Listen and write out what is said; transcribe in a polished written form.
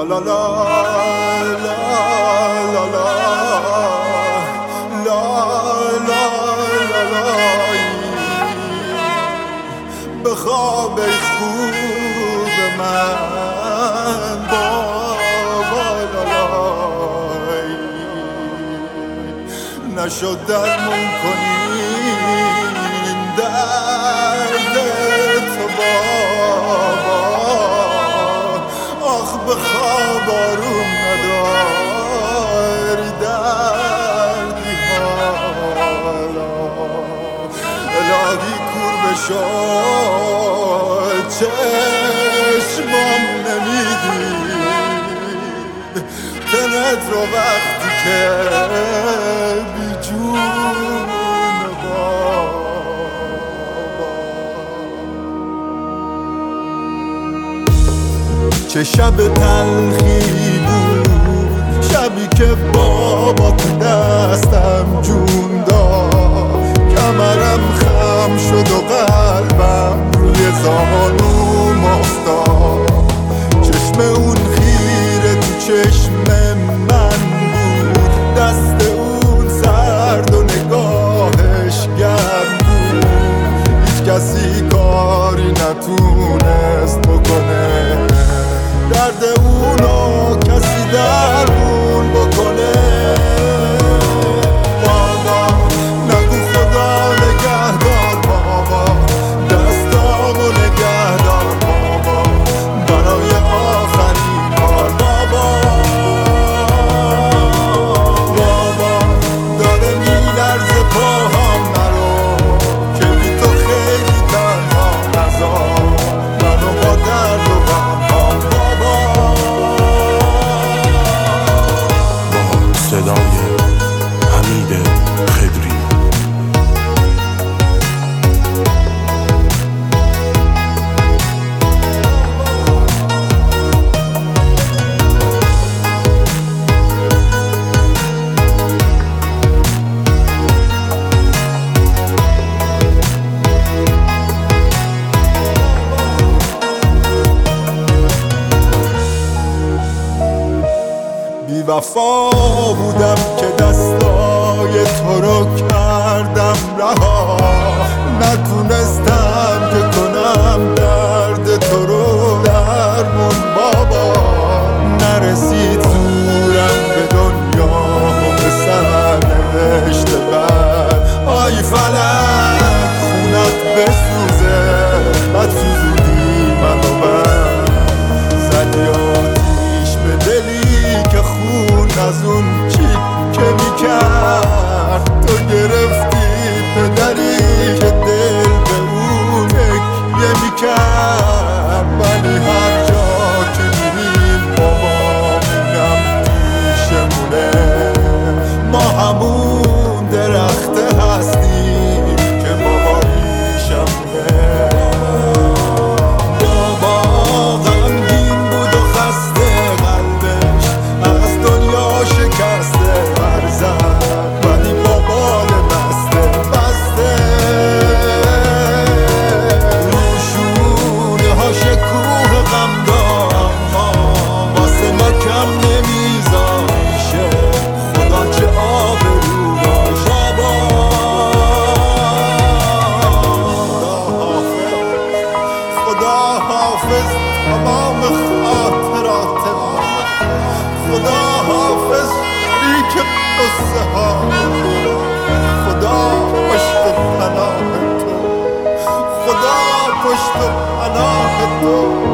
لا لا لا لا لا لا لا لا لا لا به خواب خوب من بابا لا لا نشد درمون کنین درد تو بابا آخ به خواب آروم نداری دردی حالا الهی کور بشد چشمام نمیدید تنت رو وقتی که بی جون بابا چه شب تلخی بود شبی که بابا تو دستم جون داد کمرم خم شد و قلبم روی زانوم افتاد چشم اون خیره تو چشم من بود دست اون سرد و نگاهش گرم بود هیچ کسی کاری نتونست بکنه درد اونو کسی درمون بکنه بابا نگو خدا نگهدار بابا دستامو نگهدار بابا برای آخرین بار بابا بابا داره میلرزه پاهام نرو که بی تو خیلی تنها نذار منو با درد و غم صدای حمید خدری بی وفا بودم که دستای تو رو کردم رها نتونستم که کنم درد تو رو درمون بابا نرسید زورم به دنیا و به سرنوشت بد آی فلک خونت بسوزه بد سوزودی منو من زدی آتیش به دلی که خون از اون چی که میکرد تو گرفتی پدری که دل به اون تکیه میکرد ولی هر جا که میریم بابامونم پیشمونه ما همون درخته هستیم که بابا ریشمونه بابا غمگین بود و خسته قلبش از دنیا شکسته برزد ولی با بال بسته بسته روشونه ها شکوه غم دار واسه ما کم نمیزاشه خدا چه آبرو داشت بابا خدا حافظ تمام خاطرات خدا حافظ شریک قصه ها خدا پشت پناه تو خدا پشت پناه تو